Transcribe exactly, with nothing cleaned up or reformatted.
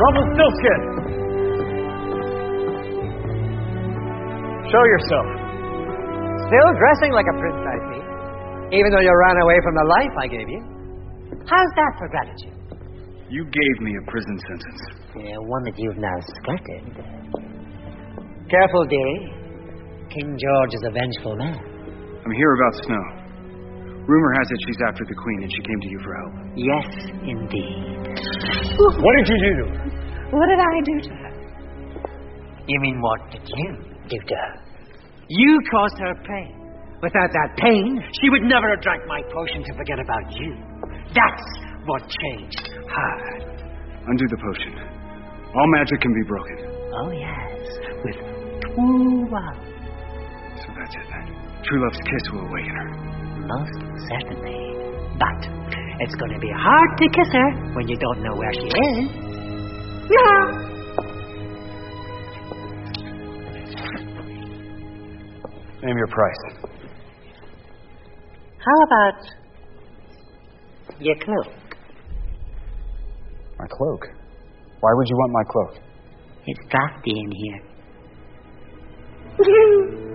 Rumpelstiltskin! Show yourself. Still dressing like a prince, I see. Even though you ran away from the life I gave you. How's that for gratitude? You gave me a prison sentence. Yeah, one that you've now skirted. Careful, dearie. King George is a vengeful man. I'm here about Snow. Rumor has it she's after the Queen and she came to you for help. Yes, indeed. What did you do to her? What did I do to her? You mean, what did you do to her? You caused her pain. Without that pain, she would never have drank my potion to forget about you. That's what changed her. Undo the potion. All magic can be broken. Oh, yes. With true love. So that's it then. True love's kiss will awaken her. Most certainly. But it's going to be hard to kiss her when you don't know where she is. Yeah. Name your price. How about your cloak? My cloak? Why would you want my cloak? It's drafty in here.